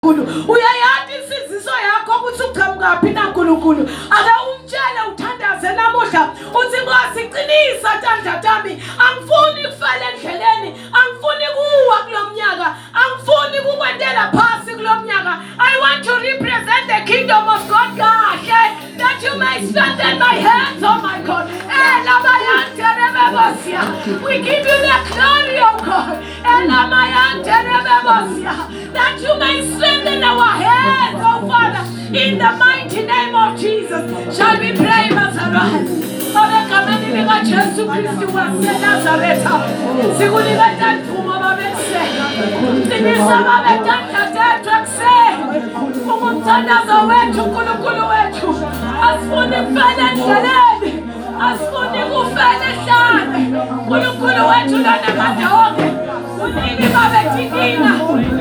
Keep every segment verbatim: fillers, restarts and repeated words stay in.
uyayathi insiziso yakho ukuthi uqhamuka phi na uNkulunkulu ake umtshele uthandaze namuhla uthi Nkosi qinisa Ntandatami angifuni kufela endleleni angifuni kuwa kulomnyaka angifuni kukwendela phasi kulomnyaka I want to represent the kingdom of God kahle that you may strengthen my hands oh my God elabayante rebebosia we give you the glory oh God elabayante rebebosia that you may strengthen our hands oh Father in the mighty name of Jesus shall we pray Nazareth Abekameni lika Jesu Kristu wa Nazareta sikunika ntandumo babese sinisa babetanda tetrakse umthandazo wethu uNkulunkulu wethu asifuni kufela endleleni asifuni kufela ehlane uNkulunkulu wethu lona madonke unini babetikina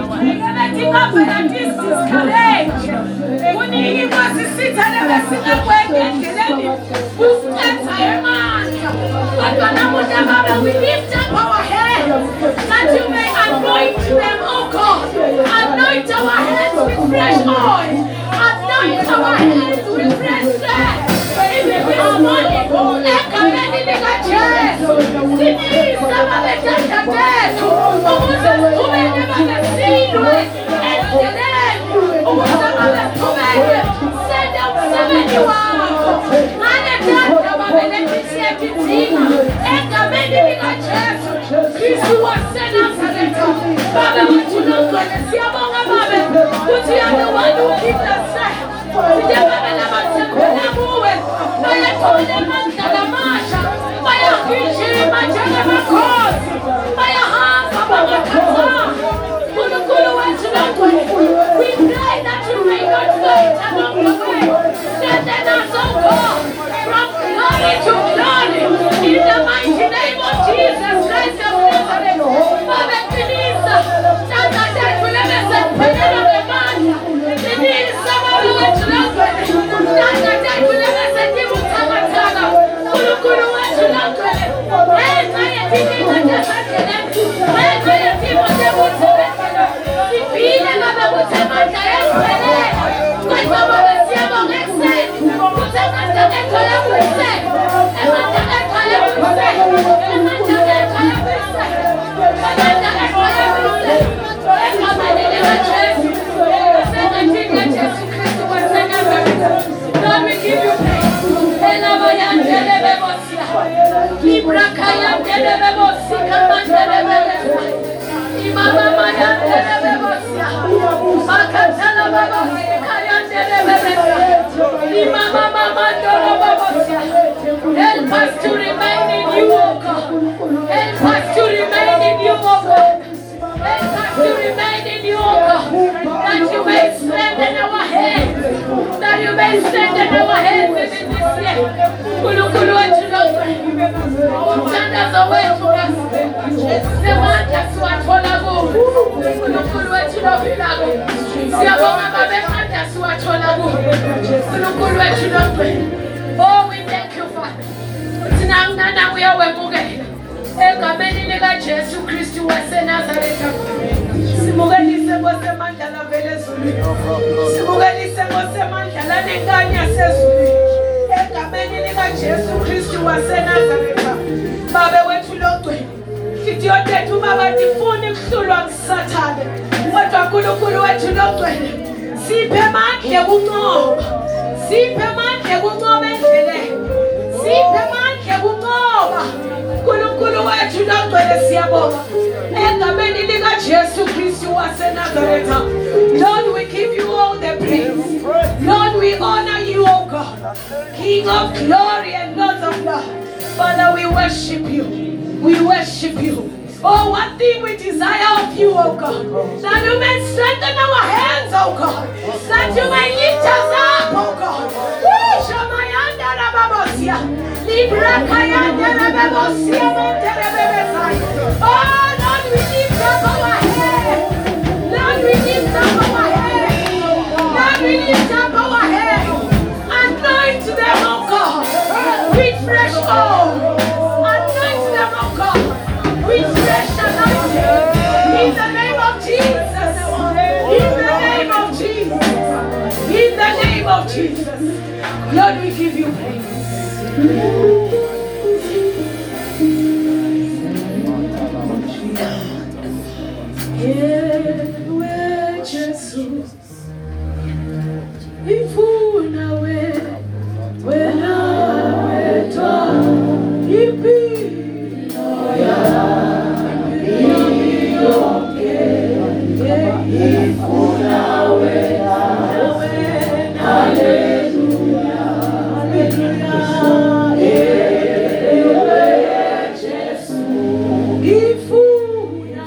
betika phela discourage unini kwasisithana besinakwenda endleleni usetha emandla kodwa namuhla baba we lift up our hands that you may anoint them oh God anoint our hands with fresh oil anoint our hands with fresh strength even this morning ekameni lika Jesu sinisa babetanda tethu ukuze siqhubeke babesilwe endleleni ukuze babeqhubeke senda umsebenzi wakho ngale tanda babelethisiyethi thina ekameni lika Jesu Kristu waseNazaretha Baba wethu nongcwele siyabonga Baba ukuthi you're the one who keeps us safe siyabonga labathembele kuwe bayathola amandla lamasha bayagijima njengamakhosi bayahamba bangakhathali uNkulunkulu wethu nongcwele we pray that you may not fight along the way strengthen us oh God from glory to glory in the mighty name of Jesus Christ of Nazareth Baba Kinisa Tata Tatu Lebese Penelo Lemania Kinisa Baba wethu nongcwele Tata Tatu Lebese Timutanga Tanga uNkulunkulu wethu nongcwele enza yetinga njesandleni enza yetimo njebuthebekela siphile Baba kuthemandla yesibelele kodwa Baba siyabonga ekuseni kuthemandla ethola kuyiseni emandla ethola kuyiseni emandla ethola kuyiseni emandla ethola kuyiseni ekameni lika Jesu esengathini Jesu Kristu waseNazaretha Lord we give you praise elabayandele bebosia ibrakayandele bebosia kamandele bebosia imama mayandele bebosia bakatala bebosia kayandele bebosia imama mamandolo bebosia help us to remain in you O God help us to remain in you O God help us to remain in you O God that you may strengthen our hands that you may strengthen our hands in this year uNkulunkulu wethu nongcwele umthandazo wethu semandla siwathola kuwe uNkulunkulu wethu nophilako siyabonga Baba emandla siwathola kuwe uNkulunkulu wethu nongcwele oh we thank you Father thina nana uyawemukela egameni lika Jesu Kristu waseNazaretha simukelise ngosemandla lavela ezulwini simukelise ngosemandla lanenkanya sezulwini egameni lika Jesu Kristu waseNazaretha Baba wethu nongcwele sithi yodethu Baba tifuni kuhlulwa nguSathane kodwa uNkulunkulu wethu nongcwele siphe amandla kunqoba siphe amandla kunqoba endleleni siphe amandla kunqoba uNkulunkulu wethu nongcwele siyabonga egameni lika Jesu Kristu waseNazaretha Lord we give you all the praise Lord we honor you O God King of glory and Lord of love Father we worship you we worship you oh one thing we desire of you O God that you may strengthen our hands O God that you may lift us up O God Shamayanda Rababosia Librakayanda Rababosia Monterebebesai oh Lord we lift up our hands Lord we lift up our hands Lord we lift up our hands anoint them O God with fresh oil anoint them O God with fresh anointing in the name of Jesus in the name of name of Jesus. Lord, we give you praise. Ewe Jesus, ifuna we, wena wetwa, impilo yami yonke, ifuna wena, wena, haleluya, haleluya, ewe Jesus, ifuna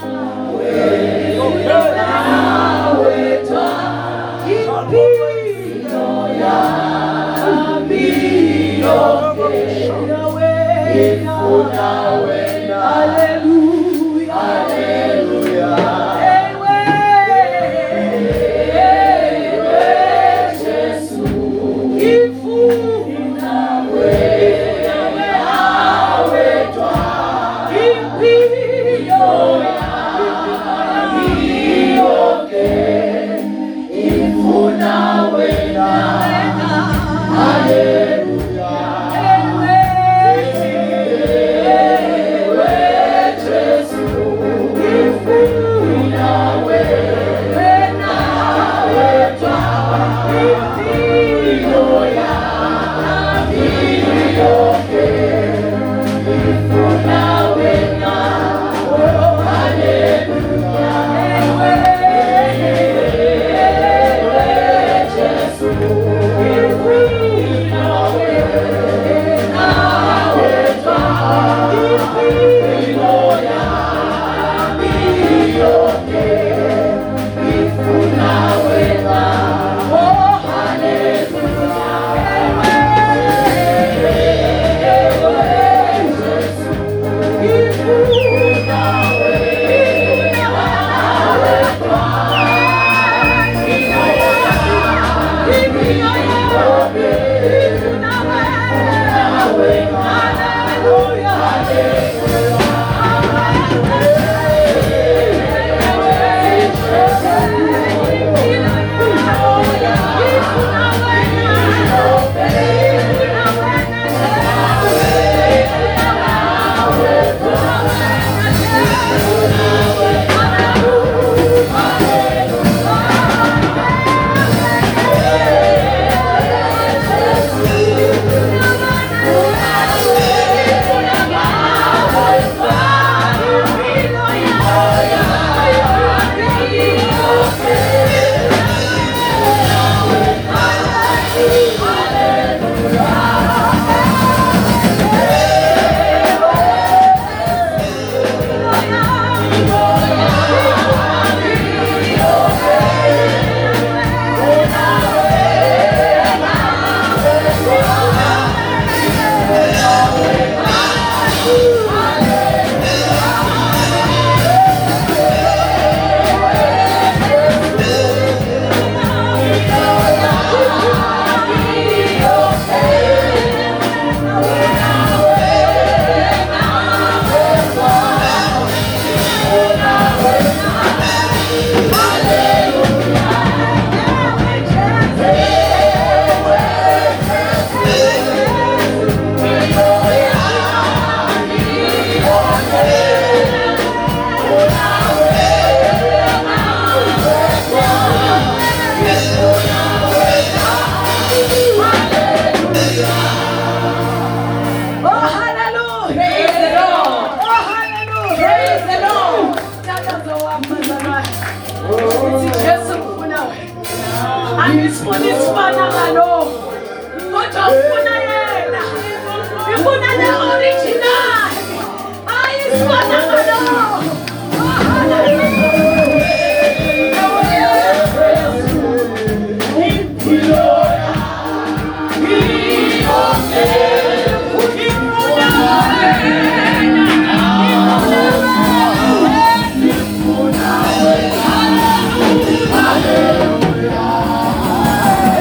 Ifuna le original